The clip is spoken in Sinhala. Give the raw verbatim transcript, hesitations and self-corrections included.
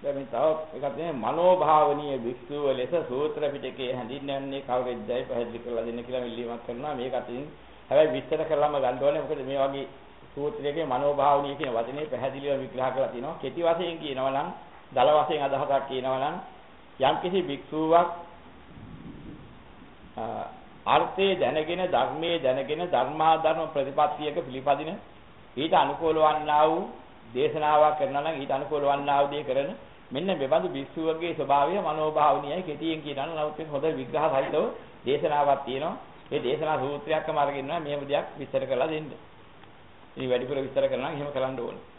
දැන් මේ තව එකක් තියෙනවා මනෝභාවනීය භික්ෂුව ලෙස සූත්‍ර පිටකයේ හැඳින්වන්නේ කවුරුද්දයි පැහැදිලි කරලා දෙන්න කියලා ඉල්ලීමක් කරනවා. මේක අතින් හැබැයි විස්තර කරලාම ගන්න ඕනේ. මොකද මේ වගේ සූත්‍රයකේ මනෝභාවනීය කියන වචනේ පැහැදිලිව විග්‍රහ කරලා තියෙනවා. කෙටි වශයෙන් කියනවා නම් දල වශයෙන් අදහසක් කියනවා නම් යම්කිසි භික්ෂුවක් අර්ථයේ දැනගෙන ධර්මයේ දැනගෙන ධර්මාධර්ම ප්‍රතිපත්තියක පිළිපදින ඊට අනුකූල වන්නා වූ දේශනාවක් කරනවා නම් ඊට අනුකූල වන්නා වූ දේ කරන මෙන්න මෙබඳු භික්ෂුවගේ ස්වභාවය මනෝභාවනීයයි. කෙටියෙන් කියනවා නම් නමුත් හොඳ විග්‍රහ සහිතව දේශනාවක් තියෙනවා. ඒ දේශනා සූත්‍රයක්ම අරගෙන ඉන්නවා. මෙහෙම දෙයක් විස්තර කරලා දෙන්න. ඉතින් වැඩිපුර විස්තර කරනවා නම් එහෙම කරන්න ඕනේ.